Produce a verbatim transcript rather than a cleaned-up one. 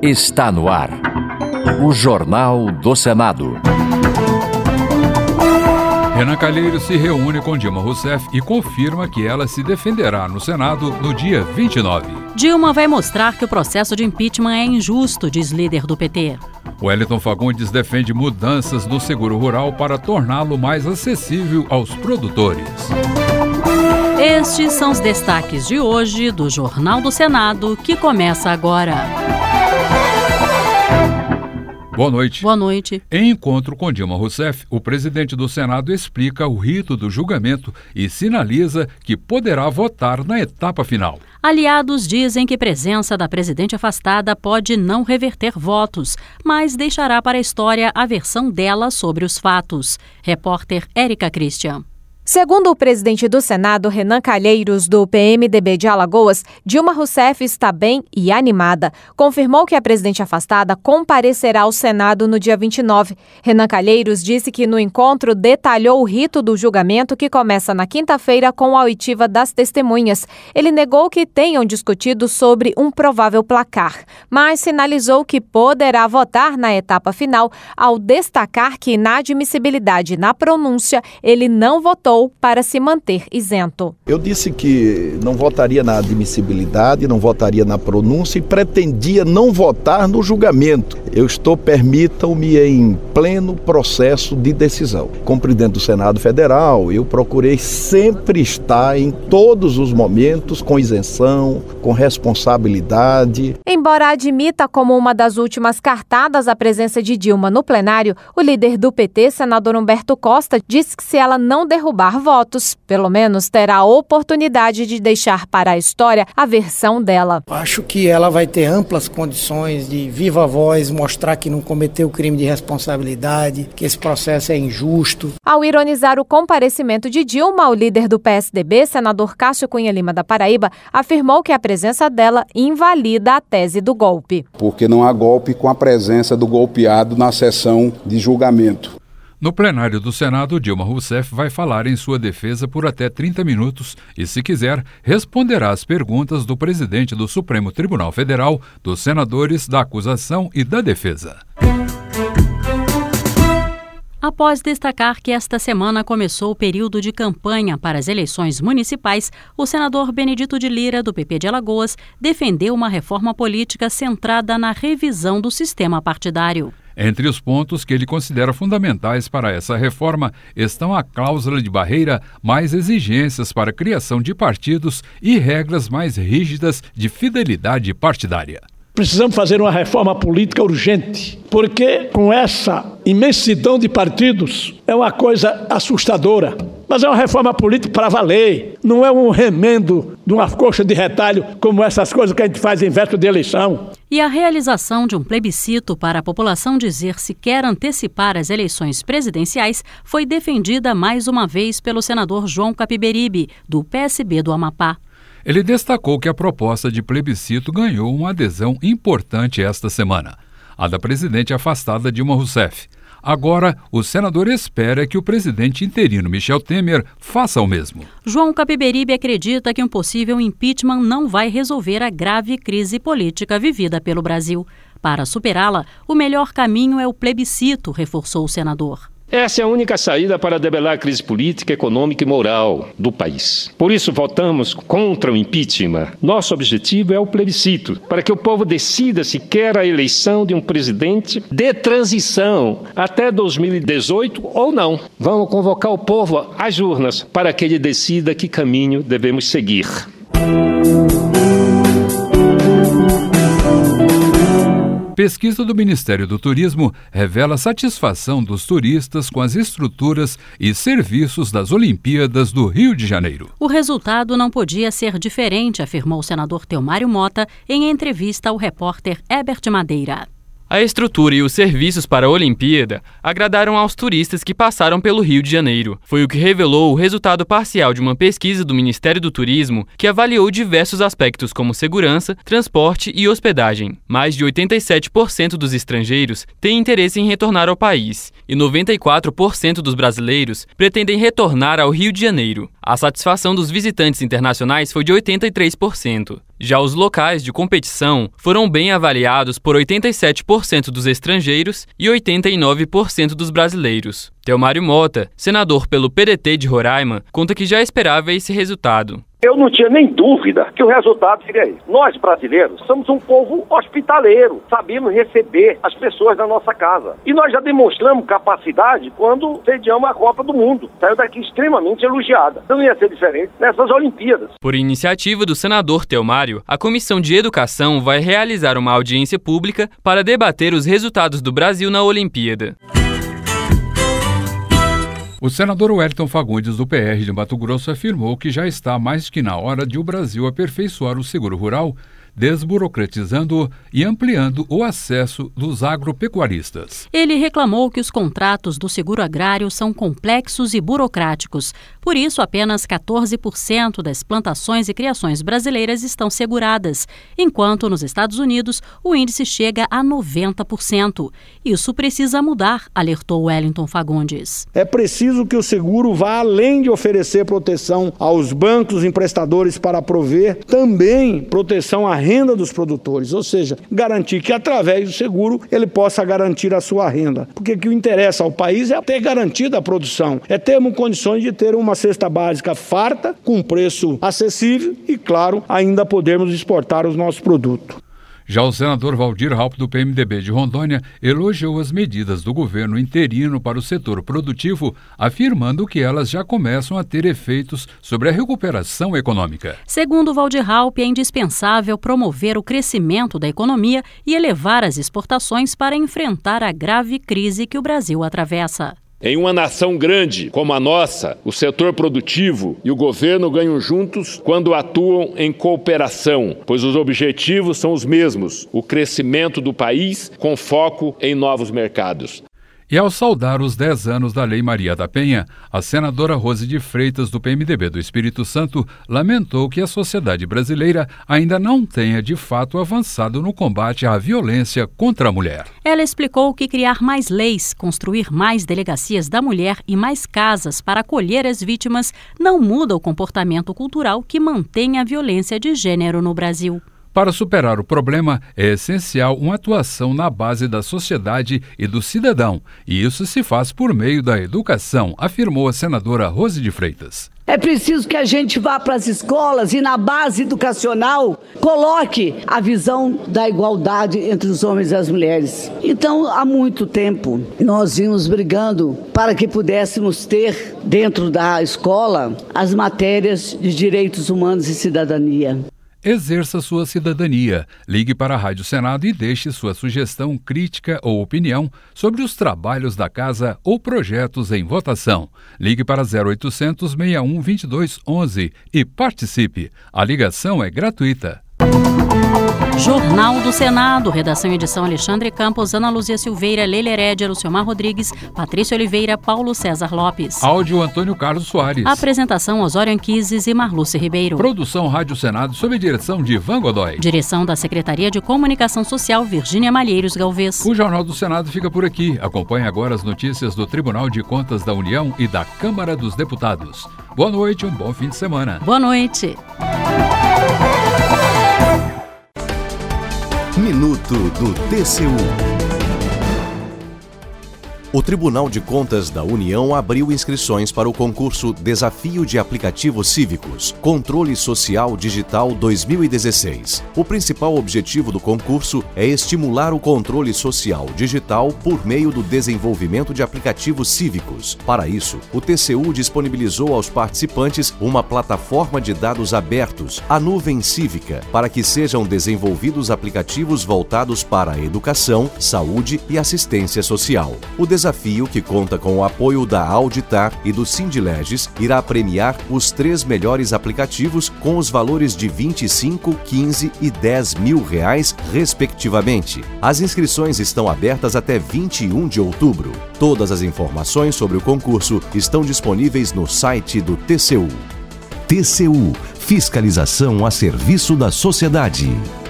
Está no ar. O Jornal do Senado. Renan Calheiros se reúne com Dilma Rousseff e confirma que ela se defenderá no Senado no dia vinte e nove. Dilma vai mostrar que o processo de impeachment é injusto, diz líder do P T. Wellington Fagundes defende mudanças no seguro rural para torná-lo mais acessível aos produtores. Estes são os destaques de hoje do Jornal do Senado, que começa agora. Boa noite. Boa noite. Em encontro com Dilma Rousseff, o presidente do Senado explica o rito do julgamento e sinaliza que poderá votar na etapa final. Aliados dizem que presença da presidente afastada pode não reverter votos, mas deixará para a história a versão dela sobre os fatos. Repórter Érica Christian. Segundo o presidente do Senado, Renan Calheiros, do P M D B de Alagoas, Dilma Rousseff está bem e animada. Confirmou que a presidente afastada comparecerá ao Senado no dia vinte e nove. Renan Calheiros disse que no encontro detalhou o rito do julgamento que começa na quinta-feira com a oitiva das testemunhas. Ele negou que tenham discutido sobre um provável placar, mas sinalizou que poderá votar na etapa final ao destacar que na admissibilidade na pronúncia ele não votou para se manter isento. Eu disse que não votaria na admissibilidade, não votaria na pronúncia e pretendia não votar no julgamento. Eu estou, permitam-me, em pleno processo de decisão. Como presidente do Senado Federal, eu procurei sempre estar em todos os momentos com isenção, com responsabilidade. Embora admita como uma das últimas cartadas a presença de Dilma no plenário, o líder do P T, senador Humberto Costa, disse que se ela não derrubar votos, pelo menos terá a oportunidade de deixar para a história a versão dela. Acho que ela vai ter amplas condições de viva voz mostrar que não cometeu crime de responsabilidade, que esse processo é injusto. Ao ironizar o comparecimento de Dilma, o líder do P S D B, senador Cássio Cunha Lima da Paraíba, afirmou que a presença dela invalida a tese do golpe. Porque não há golpe com a presença do golpeado na sessão de julgamento. No plenário do Senado, Dilma Rousseff vai falar em sua defesa por até trinta minutos e, se quiser, responderá às perguntas do presidente do Supremo Tribunal Federal, dos senadores da acusação e da defesa. Após destacar que esta semana começou o período de campanha para as eleições municipais, o senador Benedito de Lira, do P P de Alagoas, defendeu uma reforma política centrada na revisão do sistema partidário. Entre os pontos que ele considera fundamentais para essa reforma estão a cláusula de barreira, mais exigências para a criação de partidos e regras mais rígidas de fidelidade partidária. Precisamos fazer uma reforma política urgente, porque com essa imensidão de partidos é uma coisa assustadora. Mas é uma reforma política para valer, não é um remendo de uma coxa de retalho como essas coisas que a gente faz em véspera de eleição. E a realização de um plebiscito para a população dizer se quer antecipar as eleições presidenciais foi defendida mais uma vez pelo senador João Capiberibe, do P S B do Amapá. Ele destacou que a proposta de plebiscito ganhou uma adesão importante esta semana, a da presidente afastada Dilma Rousseff. Agora, o senador espera que o presidente interino Michel Temer faça o mesmo. João Capiberibe acredita que um possível impeachment não vai resolver a grave crise política vivida pelo Brasil. Para superá-la, o melhor caminho é o plebiscito, reforçou o senador. Essa é a única saída para debelar a crise política, econômica e moral do país. Por isso, votamos contra o impeachment. Nosso objetivo é o plebiscito, para que o povo decida se quer a eleição de um presidente de transição até dois mil e dezoito ou não. Vamos convocar o povo às urnas para que ele decida que caminho devemos seguir. Pesquisa do Ministério do Turismo revela satisfação dos turistas com as estruturas e serviços das Olimpíadas do Rio de Janeiro. O resultado não podia ser diferente, afirmou o senador Teomário Mota em entrevista ao repórter Herbert Madeira. A estrutura e os serviços para a Olimpíada agradaram aos turistas que passaram pelo Rio de Janeiro. Foi o que revelou o resultado parcial de uma pesquisa do Ministério do Turismo que avaliou diversos aspectos como segurança, transporte e hospedagem. Mais de oitenta e sete por cento dos estrangeiros têm interesse em retornar ao país e noventa e quatro por cento dos brasileiros pretendem retornar ao Rio de Janeiro. A satisfação dos visitantes internacionais foi de oitenta e três por cento. Já os locais de competição foram bem avaliados por oitenta e sete por cento dos estrangeiros e oitenta e nove por cento dos brasileiros. Teomário Mota, senador pelo P D T de Roraima, conta que já esperava esse resultado. Eu não tinha nem dúvida que o resultado seria esse. Nós, brasileiros, somos um povo hospitaleiro, sabemos receber as pessoas da nossa casa. E nós já demonstramos capacidade quando sediamos a Copa do Mundo. Saiu daqui extremamente elogiada. Então não ia ser diferente nessas Olimpíadas. Por iniciativa do senador Teomário, a Comissão de Educação vai realizar uma audiência pública para debater os resultados do Brasil na Olimpíada. O senador Wellington Fagundes, do P R de Mato Grosso, afirmou que já está mais que na hora de o Brasil aperfeiçoar o seguro rural, desburocratizando-o e ampliando o acesso dos agropecuaristas. Ele reclamou que os contratos do seguro agrário são complexos e burocráticos. Por isso, apenas quatorze por cento das plantações e criações brasileiras estão seguradas, enquanto nos Estados Unidos o índice chega a noventa por cento. Isso precisa mudar, alertou Wellington Fagundes. É preciso que o seguro vá além de oferecer proteção aos bancos emprestadores para prover também proteção à renda dos produtores, ou seja, garantir que através do seguro ele possa garantir a sua renda. Porque o que interessa ao país é ter garantida a produção, é termos condições de ter uma cesta básica farta, com preço acessível e, claro, ainda podermos exportar os nossos produtos. Já o senador Valdir Raupp, do P M D B de Rondônia, elogiou as medidas do governo interino para o setor produtivo, afirmando que elas já começam a ter efeitos sobre a recuperação econômica. Segundo Valdir Raupp, é indispensável promover o crescimento da economia e elevar as exportações para enfrentar a grave crise que o Brasil atravessa. Em uma nação grande como a nossa, o setor produtivo e o governo ganham juntos quando atuam em cooperação, pois os objetivos são os mesmos: o crescimento do país com foco em novos mercados. E ao saudar os dez anos da Lei Maria da Penha, a senadora Rose de Freitas, do P M D B do Espírito Santo, lamentou que a sociedade brasileira ainda não tenha de fato avançado no combate à violência contra a mulher. Ela explicou que criar mais leis, construir mais delegacias da mulher e mais casas para acolher as vítimas não muda o comportamento cultural que mantém a violência de gênero no Brasil. Para superar o problema, é essencial uma atuação na base da sociedade e do cidadão, e isso se faz por meio da educação, afirmou a senadora Rose de Freitas. É preciso que a gente vá para as escolas e na base educacional coloque a visão da igualdade entre os homens e as mulheres. Então, há muito tempo, nós vimos brigando para que pudéssemos ter dentro da escola as matérias de direitos humanos e cidadania. Exerça sua cidadania. Ligue para a Rádio Senado e deixe sua sugestão, crítica ou opinião sobre os trabalhos da Casa ou projetos em votação. Ligue para zero oitocentos, seis um, dois dois um um e participe. A ligação é gratuita. Jornal do Senado, redação e edição Alexandre Campos, Ana Luzia Silveira, Leila Herédia, Luciomar Rodrigues, Patrícia Oliveira, Paulo César Lopes. Áudio Antônio Carlos Soares. Apresentação Osório Anquises e Marluce Ribeiro. Produção Rádio Senado sob direção de Ivan Godoy. Direção da Secretaria de Comunicação Social Virgínia Malheiros Galvez. O Jornal do Senado fica por aqui. Acompanhe agora as notícias do Tribunal de Contas da União e da Câmara dos Deputados. Boa noite, um bom fim de semana. Boa noite. Minuto do T C U. O Tribunal de Contas da União abriu inscrições para o concurso Desafio de Aplicativos Cívicos, Controle Social Digital dois mil e dezesseis. O principal objetivo do concurso é estimular o controle social digital por meio do desenvolvimento de aplicativos cívicos. Para isso, o T C U disponibilizou aos participantes uma plataforma de dados abertos, a Nuvem Cívica, para que sejam desenvolvidos aplicativos voltados para a educação, saúde e assistência social. O desafio, que conta com o apoio da Auditar e do Sindileges, irá premiar os três melhores aplicativos com os valores de vinte e cinco, quinze e dez mil reais, respectivamente. As inscrições estão abertas até vinte e um de outubro. Todas as informações sobre o concurso estão disponíveis no site do T C U. T C U, fiscalização a serviço da sociedade.